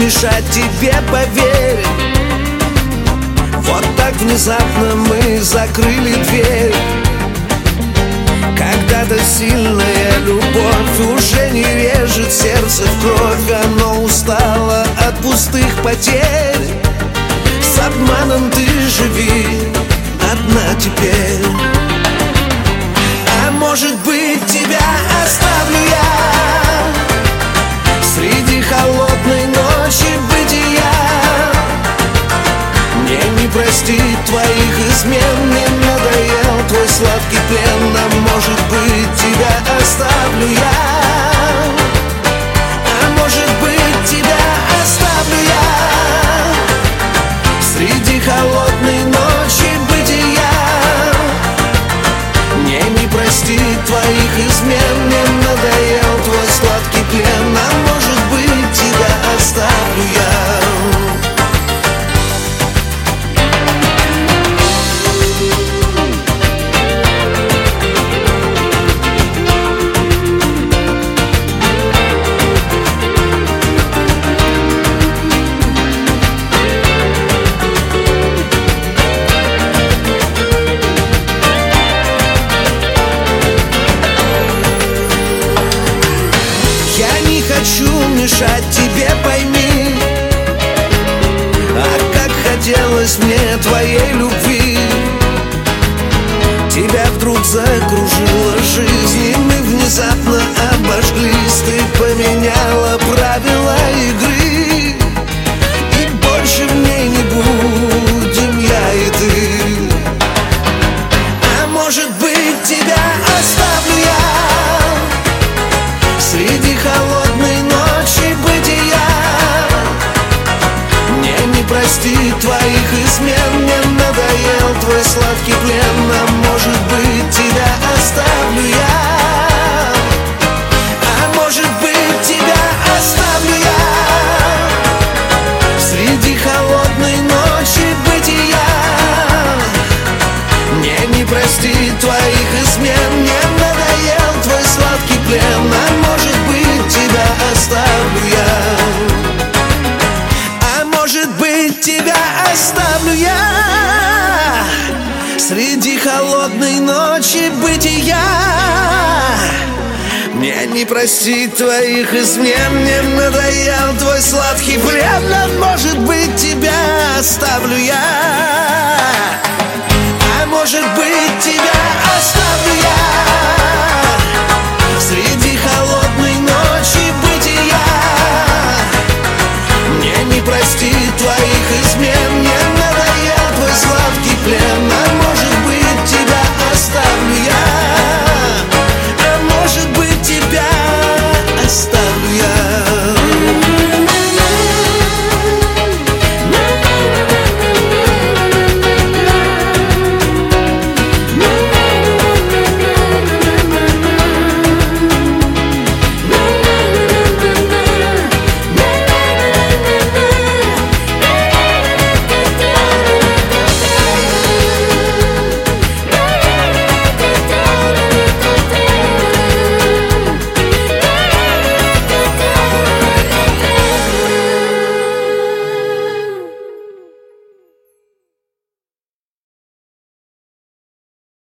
мешать тебе, поверь. Вот так внезапно мы закрыли дверь. Когда-то сильная любовь уже не режет сердце в кровь. Оно устало от пустых потерь. С обманом ты живи одна теперь. А может быть, тебя оставлю я среди холодной ночи бытия. Мне не простить твоих измен, мне надоел твой сладкий плен. А может быть, тебя оставлю я. А может быть, тебя оставлю я среди холодной ночи бытия. Мне не простить твоих измен, мне надоел твой сладкий плен. А может быть, тебя оставлю я. Хочу мешать тебе, пойми. А как хотелось мне твоей любви. Тебя вдруг закружила жизнь, и мы внезапно обожглись. Ты поменяла правила игры, и больше в ней не будем я и ты. А может быть, тебя оставлю я среди холодной ночи бытия. Мне не простить твоих измен, мне надоел твой сладкий плен. А может быть, тебя оставлю я. А может быть, тебя оставлю я среди холодной ночи бытия. Мне не простить твоих измен, мне надоел твой сладкий плен. А может быть, тебя оставлю я. А может быть, тебя оставлю я среди холодной ночи бытия. Мне не простить твоих измен, мне надоел твой сладкий плен. А может быть, тебя оставлю я. А может быть, тебя оставлю я среди холодной ночи бытия. Мне не простить твоих измен,